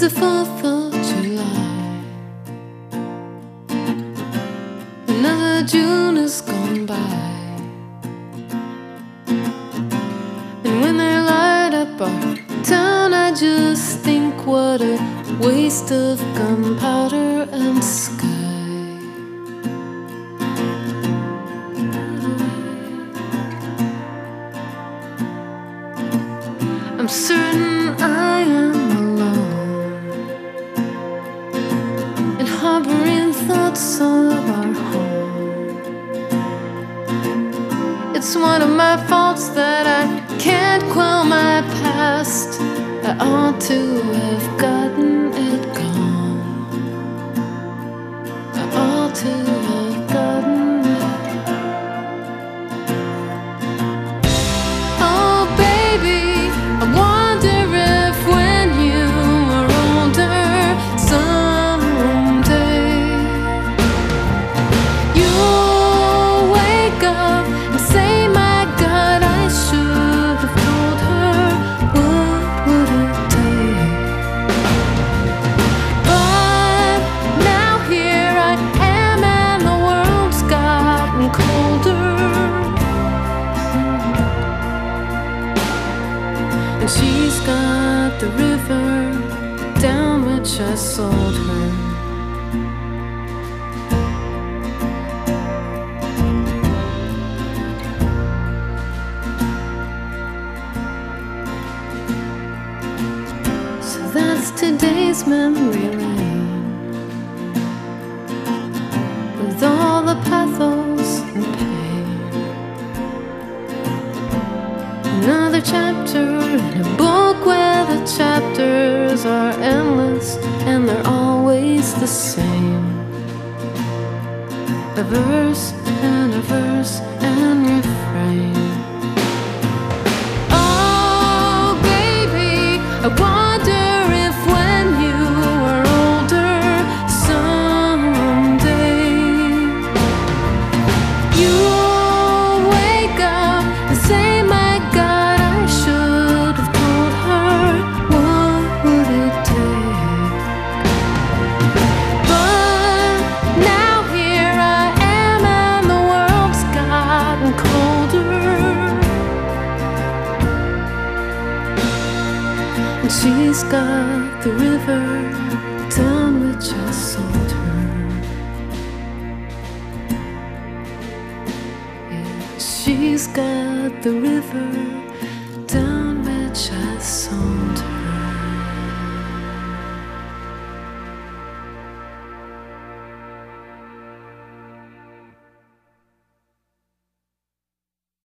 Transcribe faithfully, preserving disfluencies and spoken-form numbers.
the fourth of July. Another June has gone by. And when they light up our town, I just think what a waste of gunpowder and sky. I'm certain I am alone and harboring thoughts of our home. It's one of my faults that I can't quell my past. I ought to have gotten it gone. I ought to have gotten it. Oh baby, I wonder if when you are older someday you'll wake up and say, my God, I should have told her. What would it take? But now here I am and the world's gotten colder. And she's got the river down which I sold her. So that's today's memory lane, with all the pathos and pain. Another chapter in a book where the chapters are endless and they're always the same. A verse and a verse and refrain. Oh baby, I wonder if when you are older someday you'll wake up and say, my God, I should have told her. What would it take? But now here I am and the world's gotten colder. And she's got the river down which I sold her. Yeah, she's got the river down which I sold her.